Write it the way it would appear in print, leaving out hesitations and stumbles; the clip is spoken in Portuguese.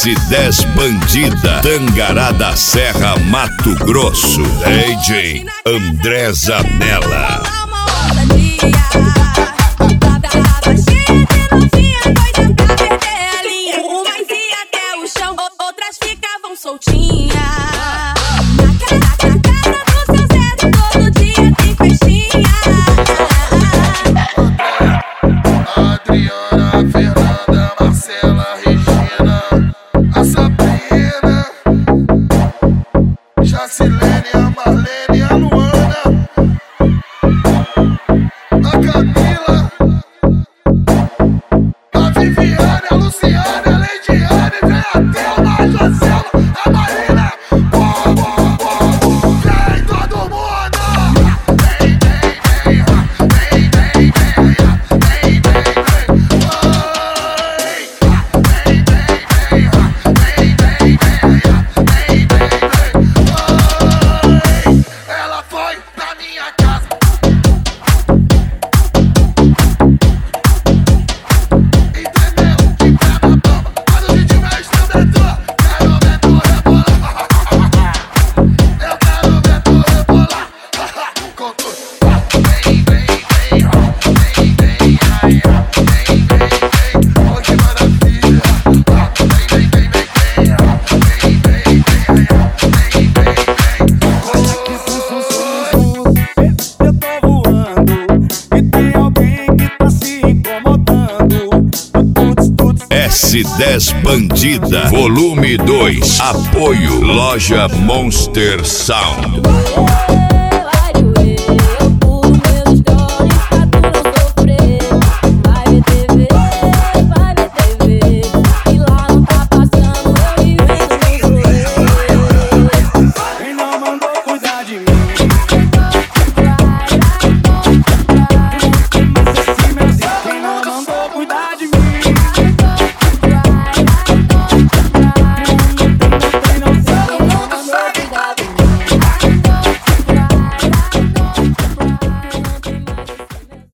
S10 Bandida, Tangará da Serra, Mato Grosso. DJ André Zanella. Outras ficavam soltinhas. Adriana, Fernanda, Marcela, Regina, a Sabrina, Jacilene, a Marlene, a Luana, a Camila, a Viviane, a Luciane, a Leidiane, vem a Thelma, a Joselma, a Marina. Vem todo mundo! Vem, vem, vem, vem, vem, vem, ela foi na minha casa. Entendeu? Que pega a bomba, mas o ritmo é estudantor. Quero ver tu rebolar. Eu quero ver tu rebolar. Com tudo. Vem, vem, vem, vem, vem, ai, vem, vem, vem. Oh, que maravilha. Vem, vem, vem, vem, vem, vem, vem, vem, ai, vem, vem, vem. Eu tô voando e tem alguém que tá se incomodando. S10 Bandida, volume 2. Apoio Loja Monster Sound.